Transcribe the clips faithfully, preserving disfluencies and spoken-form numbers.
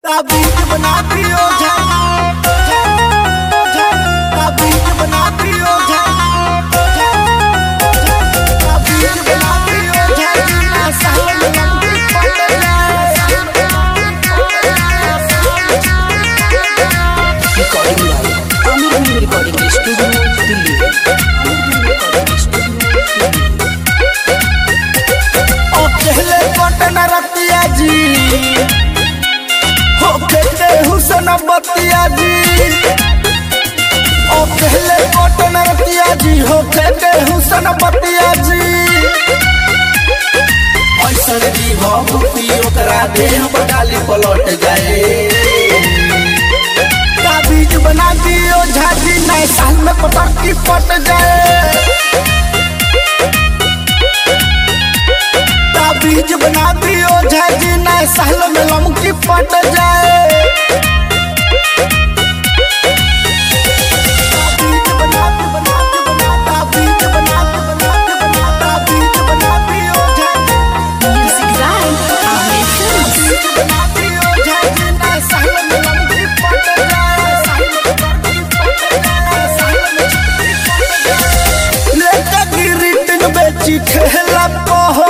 ताबीज बना दियो ताबीज बना दियो ताबीज बना दियो सावन लंबी पड़ recording Aamir recording studio Delhi. ओ पहले कटन रतिया जी हो खेते हुसन बतिया जी ओ पहले कटन रतिया जी हो खेते हुसन बतिया जी ऐसन जी हो भूपी ओकरा देह बडाली पलट जाए ताबीज बना दियो झाजी नए साल में पटाखी फट जाए ताबीज बना दियो झाजी नए साल में लमकी फट जाए ताबीज बना बना बना ताबीज बना बना बना ताबीज बना दियो झाजी म्यूजिक गाइड आमिर ताबीज बना दियो झाजी नए साल में लमकी फट जाए साल में लमकी फट जाए साल में लमकी फट जाए लेके गिरिटन बेची खेला पहो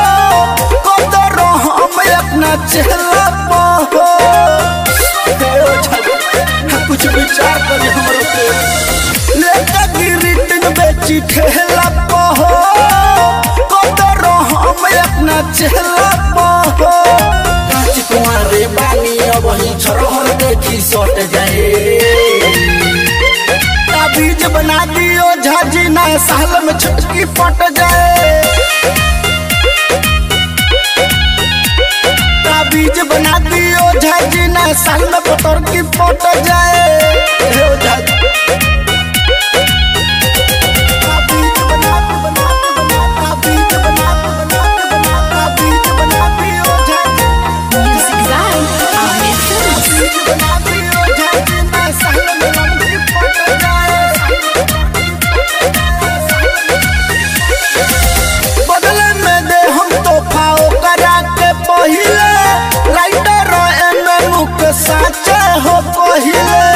चेहरा पहो कुछ विचार करे हमरो पे लेके गिरिटन बेची खेला पहो कदरो हम अपना चेहरा पहो कांच कुंवारे बानी अब ही छरहर देखी सट जाए ताबीज बना दियो झाजी नए साल में छटकी फट जाए ताबीज बना दियो झाजी नए साल में पतर की फट जाए ताबीज बना बना बना ताबीज बना बना बना ताबीज बना दियो झाजी म्यूजिक गाइड आमिर ताबीज बना दियो झाजी नए साल में लमकी फट जाए बदले में दे हम तोहफा करा के पहिले राइटर एमे मुख साचा हो पहिले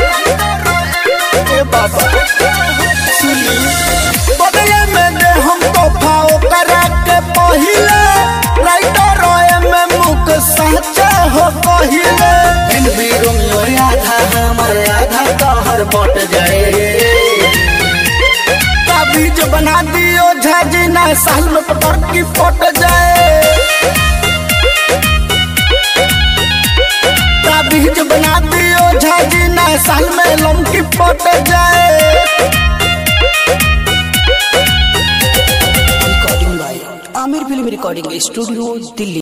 ए बाबा सुनी बदले में दे हम तोहफा करा के पहिले राइटर एमे मुख साचा हो पहिले इन बीरों में आधा हमर आधा तोहर बट जाए ताबीज बना दियो झाजी नए साल में पटाखी फट जाए ताबीज बना दियो झाजी नए साल में लमकी फट जाए recording Aamir film recording studio Delhi.